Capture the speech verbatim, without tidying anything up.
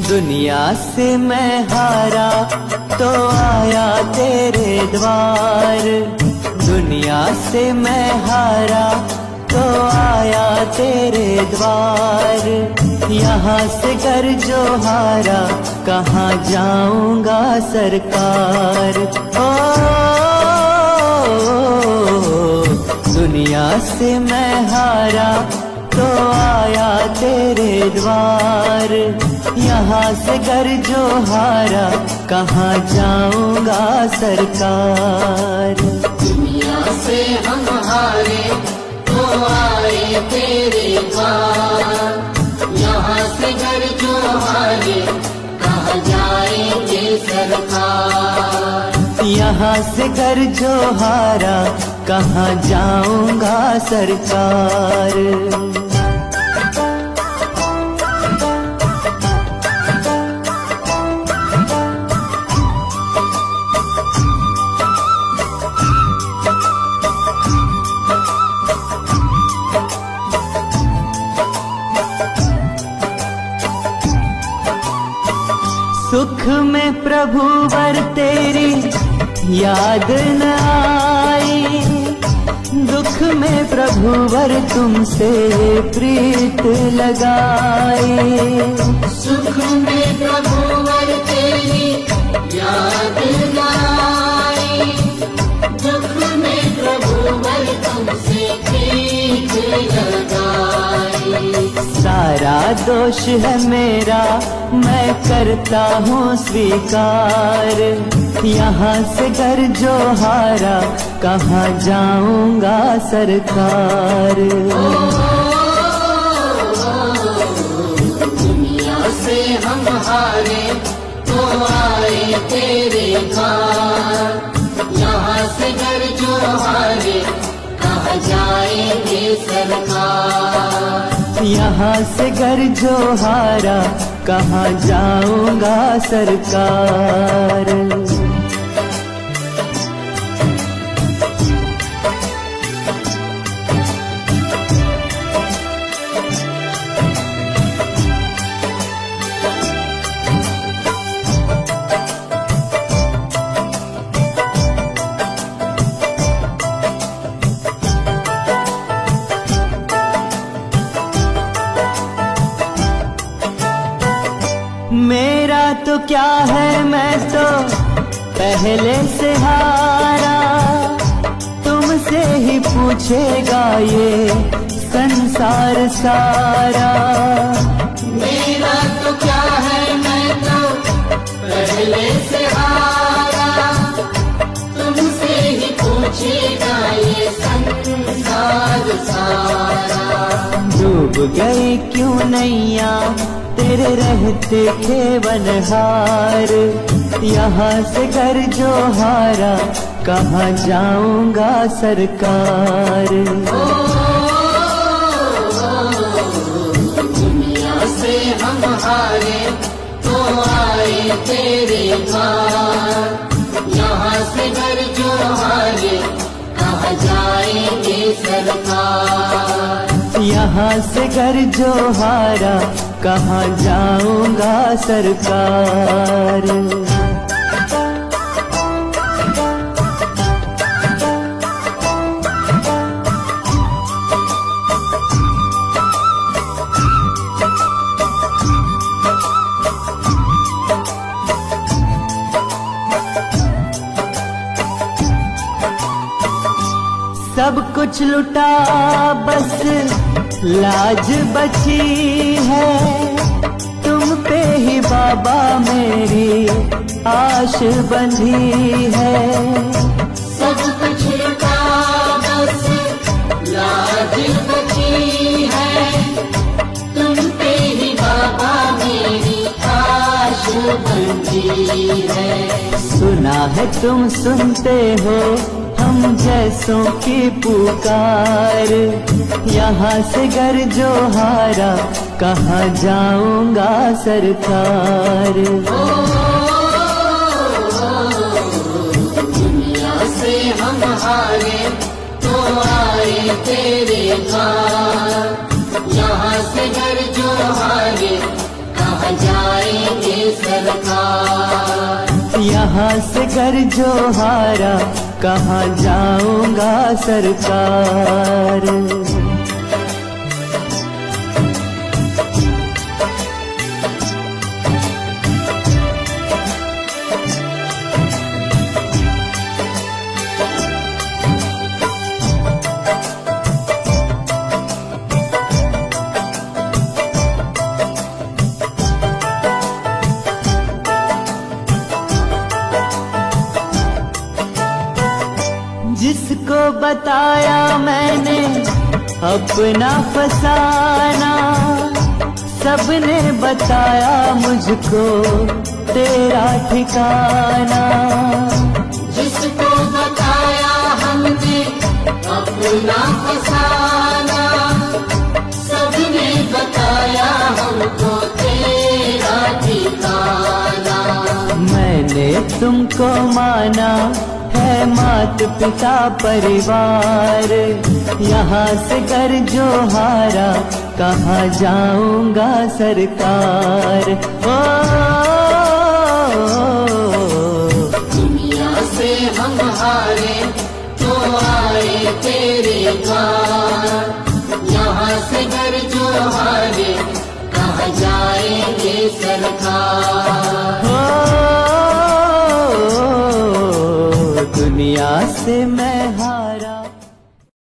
दुनिया से मैं हारा तो आया तेरे द्वार, दुनिया से मैं हारा तो आया तेरे द्वार। यहाँ से घर जो हारा कहाँ जाऊंगा सरकार। ओ दुनिया से मैं हारा तो आया तेरे द्वार, यहाँ से घर जो हारा कहाँ जाऊंगा सरकार। दुनिया से हम हारे तो आए तेरे द्वार, यहाँ से घर जो हारे कहाँ जाएंगे सरकार। यहाँ से घर जो हारा कहाँ जाऊंगा सरकार। सुख में प्रभु वर तेरी याद न आई, दुख में प्रभु वर तुमसे प्रीत लगाई। सुख में प्रभु वर तेरी याद न आई, दुख में प्रभु वर तुमसे प्रीत लगाई। सारा दोष है मेरा मैं करता हूँ स्वीकार, यहाँ से घर जो हारा कहाँ जाऊंगा सरकार। दुनिया से हम हारे तो आए तेरे द्वार, यहाँ से घर जो हारे कहाँ जाएंगे सरकार। यहाँ से घर जो हारा कहाँ जाऊंगा सरकार। मेरा तो क्या है मैं तो पहले से हारा, तुमसे ही पूछेगा ये संसार सारा। मेरा तो क्या है मैं तो पहले से हारा, तुमसे ही पूछेगा ये संसार सारा। डूब गई क्यों नैया तेरे रहते खेवनहार, यहाँ से घर जो हारा कहाँ जाऊंगा सरकार। ओ, दुनिया से हम हारे तो आए तेरे द्वार, यहाँ से घर जो हारे कहाँ जाएंगे सरकार। यहाँ से घर जो हारा कहाँ जाऊंगा सरकार। सब कुछ लुटा बस लाज बची है, तुम पे ही बाबा मेरी आश बंधी है। सब कुछ लुटा बस लाज बची है, तुम पे ही बाबा मेरी आश बंधी है। सुना है तुम सुनते हो हम जैसों की पुकार, यहाँ से घर जो हारा कहाँ जाऊंगा सरकार। ओ, दुनिया से हम हारे तो आए तेरे द्वार, यहाँ से घर जो हारे कहाँ कहाँ जाएंगे सरकार। यहाँ से घर जो हारा कहाँ जाऊंगा सरकार। जिसको बताया मैंने अपना फसाना, सबने बताया मुझको तेरा ठिकाना। जिसको बताया हमने अपना फसाना, सबने बताया हमको तेरा ठिकाना। मैंने तुमको माना है मात पिता परिवार, यहाँ से घर जो हारा कहाँ जाऊंगा सरकार। ओ, दुनिया से हम हारे तो आए तेरे द्वार, यहाँ से घर जो हारा